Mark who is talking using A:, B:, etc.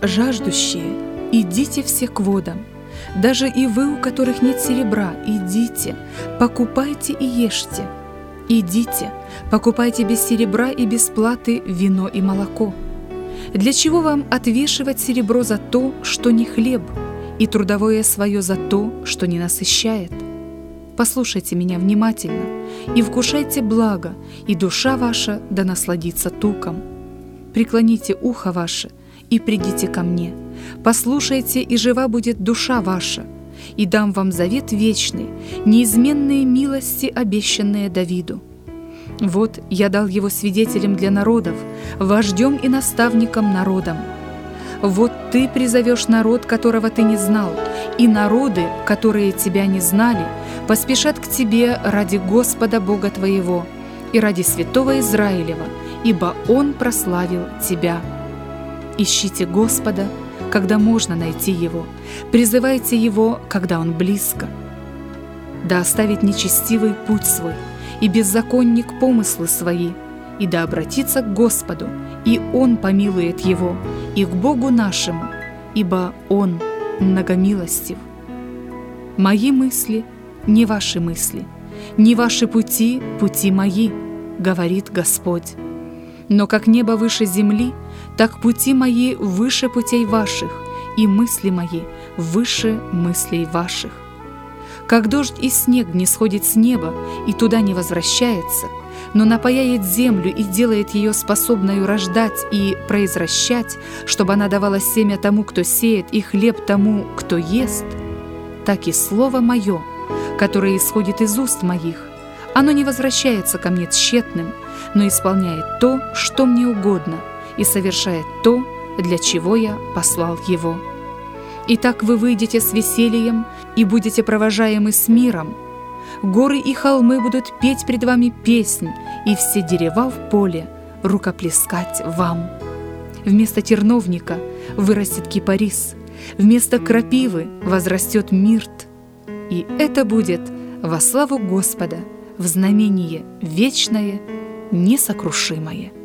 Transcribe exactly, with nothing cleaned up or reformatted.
A: жаждущие, идите все к водам. Даже и вы, у которых нет серебра, идите, покупайте и ешьте. Идите, покупайте без серебра и без платы вино и молоко. Для чего вам отвешивать серебро за то, что не хлеб, и трудовое свое за то, что не насыщает? Послушайте меня внимательно и вкушайте благо, и душа ваша да насладится туком. Преклоните ухо ваше и придите ко мне. Послушайте, и жива будет душа ваша, и дам вам завет вечный, неизменные милости, обещанные Давиду. Вот я дал его свидетелем для народов, вождем и наставником народам. Вот ты призовешь народ, которого ты не знал, и народы, которые тебя не знали, поспешат к тебе ради Господа Бога твоего и ради святого Израилева, ибо Он прославил тебя. Ищите Господа, когда можно найти Его, призывайте Его, когда Он близко. Да оставит нечестивый путь свой, и беззаконник помыслы свои, и да обратится к Господу, и Он помилует его, и к Богу нашему, ибо Он многомилостив. Мои мысли не ваши мысли, не ваши пути пути мои, говорит Господь. Но как небо выше земли, так пути мои выше путей ваших, и мысли мои выше мыслей ваших. Как дождь и снег не сходит с неба и туда не возвращается, но напояет землю и делает ее способною рождать и произращать, чтобы она давала семя тому, кто сеет, и хлеб тому, кто ест, так и слово мое, которое исходит из уст моих, оно не возвращается ко мне тщетным, но исполняет то, что мне угодно, и совершает то, для чего я послал его. Итак, вы выйдете с весельем и будете провожаемы с миром. Горы и холмы будут петь пред вами песнь, и все дерева в поле рукоплескать вам. Вместо терновника вырастет кипарис, вместо крапивы возрастет мирт. И это будет во славу Господа, в знамение вечное, несокрушимое.